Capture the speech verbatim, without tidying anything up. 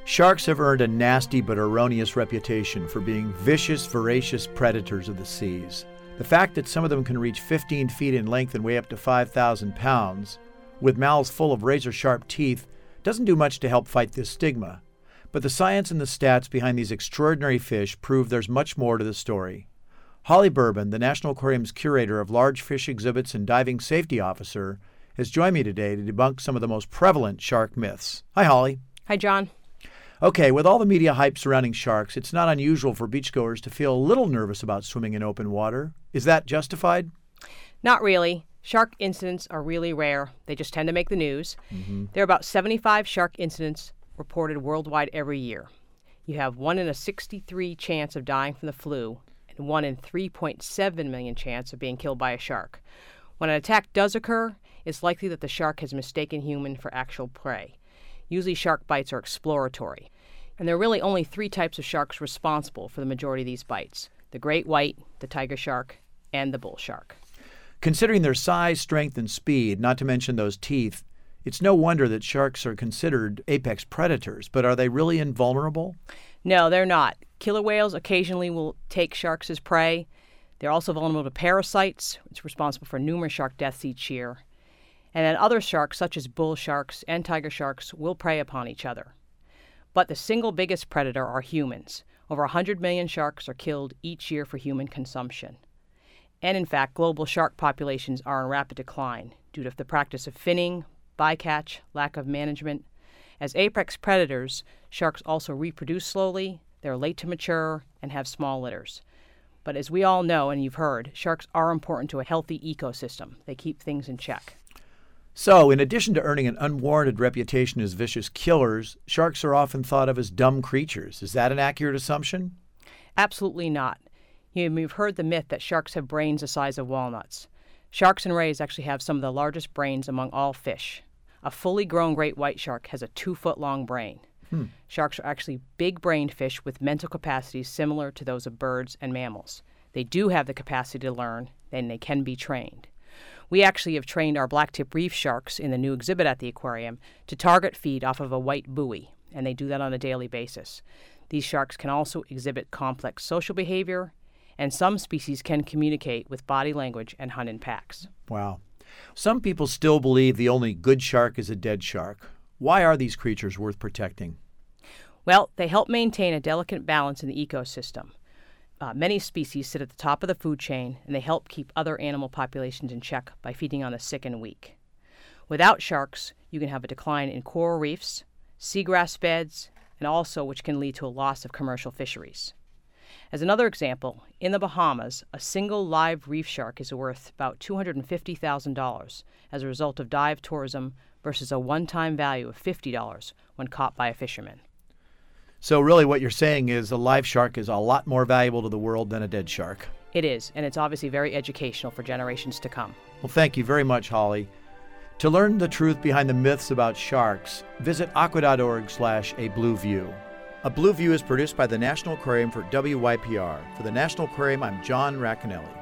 Sharks have earned a nasty but erroneous reputation for being vicious, voracious predators of the seas. The fact that some of them can reach fifteen feet in length and weigh up to five thousand pounds, with mouths full of razor-sharp teeth, doesn't do much to help fight this stigma. But the science and the stats behind these extraordinary fish prove there's much more to the story. Holly Bourbon, the National Aquarium's curator of large fish exhibits and diving safety officer, has joined me today to debunk some of the most prevalent shark myths. Hi, Holly. Hi, John. Okay, with all the media hype surrounding sharks, it's not unusual for beachgoers to feel a little nervous about swimming in open water. Is that justified? Not really. Shark incidents are really rare. They just tend to make the news. Mm-hmm. There are about seventy-five shark incidents reported worldwide every year. You have one in a sixty-three chance of dying from the flu and one in three point seven million chance of being killed by a shark. When an attack does occur, it's likely that the shark has mistaken human for actual prey. Usually shark bites are exploratory. And there are really only three types of sharks responsible for the majority of these bites: the great white, the tiger shark, and the bull shark. Considering their size, strength, and speed, not to mention those teeth, it's no wonder that sharks are considered apex predators. But are they really invulnerable? No, they're not. Killer whales occasionally will take sharks as prey. They're also vulnerable to parasites. It's responsible for numerous shark deaths each year. And then other sharks, such as bull sharks and tiger sharks, will prey upon each other. But the single biggest predator are humans. Over one hundred million sharks are killed each year for human consumption. And in fact, global shark populations are in rapid decline due to the practice of finning, bycatch, lack of management. As apex predators, sharks also reproduce slowly, they're late to mature, and have small litters. But as we all know, and you've heard, sharks are important to a healthy ecosystem. They keep things in check. So, in addition to earning an unwarranted reputation as vicious killers, sharks are often thought of as dumb creatures. Is that an accurate assumption? Absolutely not. You've heard the myth that sharks have brains the size of walnuts. Sharks and rays actually have some of the largest brains among all fish. A fully grown great white shark has a two-foot-long brain. Hmm. Sharks are actually big-brained fish with mental capacities similar to those of birds and mammals. They do have the capacity to learn, and they can be trained. We actually have trained our blacktip reef sharks in the new exhibit at the aquarium to target feed off of a white buoy, and they do that on a daily basis. These sharks can also exhibit complex social behavior, and some species can communicate with body language and hunt in packs. Wow. Some people still believe the only good shark is a dead shark. Why are these creatures worth protecting? Well, they help maintain a delicate balance in the ecosystem. Uh, many species sit at the top of the food chain, and they help keep other animal populations in check by feeding on the sick and weak. Without sharks, you can have a decline in coral reefs, seagrass beds, and also which can lead to a loss of commercial fisheries. As another example, in the Bahamas, a single live reef shark is worth about two hundred fifty thousand dollars as a result of dive tourism versus a one-time value of fifty dollars when caught by a fisherman. So really what you're saying is a live shark is a lot more valuable to the world than a dead shark. It is, and it's obviously very educational for generations to come. Well, thank you very much, Holly. To learn the truth behind the myths about sharks, visit aqua.org slash a blue view. A Blue View is produced by the National Aquarium for W Y P R. For the National Aquarium, I'm John Racanelli.